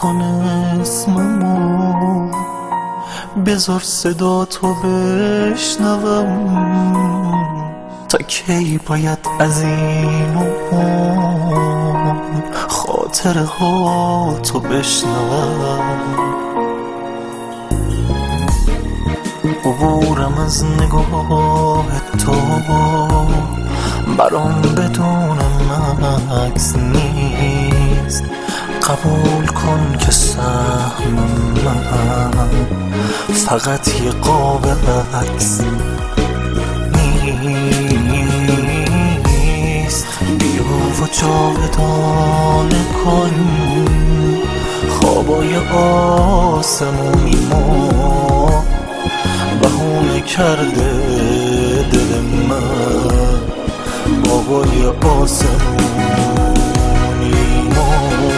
کن اسممو، بذار صدا تو بشنوم. تا کی باید از این خاطره ها تو بشنوم؟ عبورم از نگاه تو برام بدون مکس نیست. قبول کن که سهم من فقط یه قاب عکس نیست. بیا و جاودانه کن خوابای آسمونی ما. بهونه کرده دل من بابای آسمونی ما.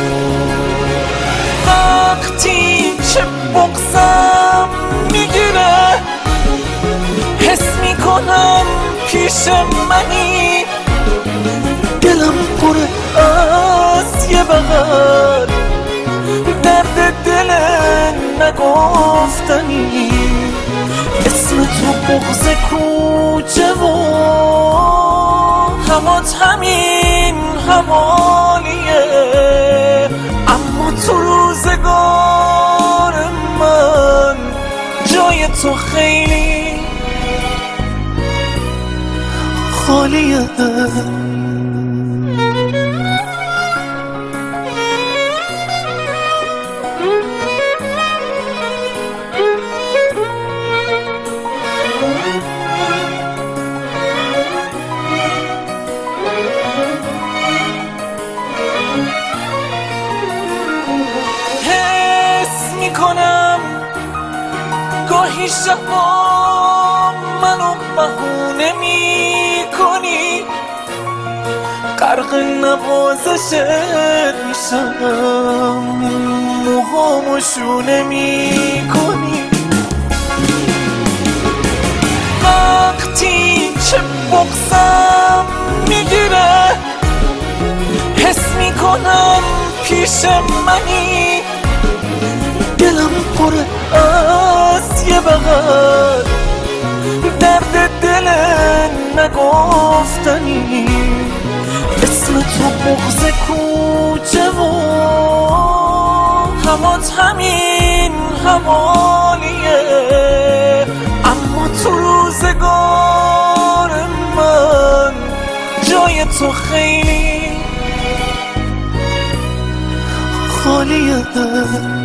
وقتی چه بغضم میگیره حس میکنم پیش منی. دلم پره از یه بغل درد دل نگفتنی. اسم تو بغض کوچه و همات همین حوالیه. اما تو روزگار من جای تو خیلی خالیه. کنم گاهی شبا منو بهونه میکنی. غرق نوازشت میشم موهامو شونه میکنی. وقتی چه بغضم میگیره حس میکنم پیش منی. دلم پره از یه بغل درد دل نگفتنی. اسم تو بغض کوچه و همات همین حوالیه. اما تو روزگار من جای تو خیلی خالیه.